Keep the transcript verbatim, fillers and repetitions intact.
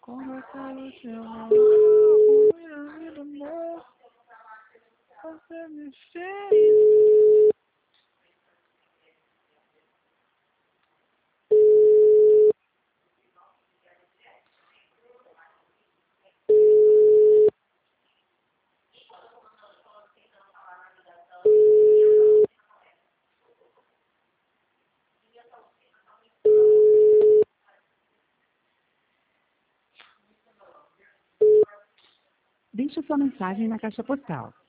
Conversar o seu amor, minha vida, amor. Você me fez. Deixe sua mensagem na caixa postal